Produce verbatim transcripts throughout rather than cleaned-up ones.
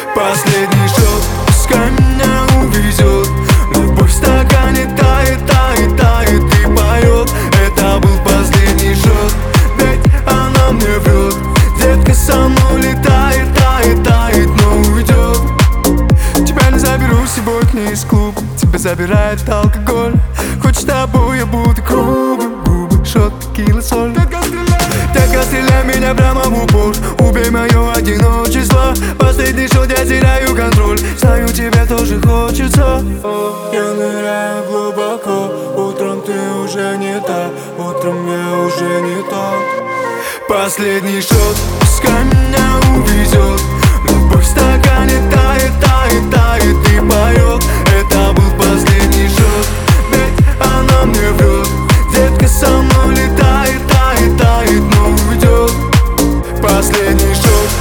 Последний шот, пускай меня увезет. Любовь в стакане тает, тает, тает и поет. Это был последний шот, ведь она мне врет. Детка со мной летает, тает, тает, но уйдет. Тебя не заберу с собой к ней из клуба. Тебя забирает алкоголь. Хочешь с тобой, я буду грубым. Губы, шот, текила, соль. Детка, стреляй меня прямо в упор. Убей мое одиночество. Последний шот, я теряю контроль. Знаю, тебе тоже хочется. Я ныряю глубоко. Утром ты уже не та. Утром я уже не тот. Последний шот, пускай меня увезет. Любовь в стакане тает, тает, тает и поет. Это был последний шот, ведь она мне врет. Детка со мной летает, тает, тает, но уйдет. Последний шот.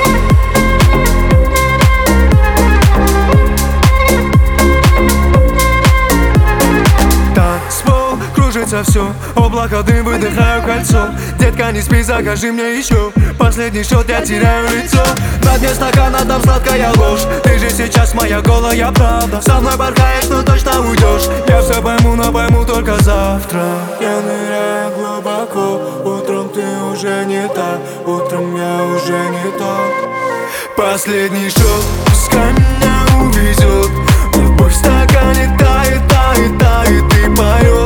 Танцпол, кружится все. Облако дым, выдыхаю кольцо. Детка, не спи, закажи мне еще. Последний шот, я теряю лицо. На дне стакана там сладкая ложь. Ты же сейчас моя голая правда. Со мной порхаешь, но точно уйдешь. Я все пойму, но пойму только завтра. Я ныряю глубоко. Утром ты уже не та. Утром я уже не тот. Последний шот, пускай меня увезет. Любовь в стакане тает, тает, тает и поет.